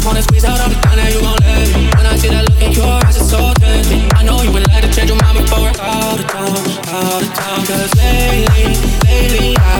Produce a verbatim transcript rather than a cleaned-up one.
wanna squeeze out all the time that you gon' let me. When I see that look in your eyes, it's so tempting. I know you would like to change your mind before all the time, all the time. Cause lately, lately I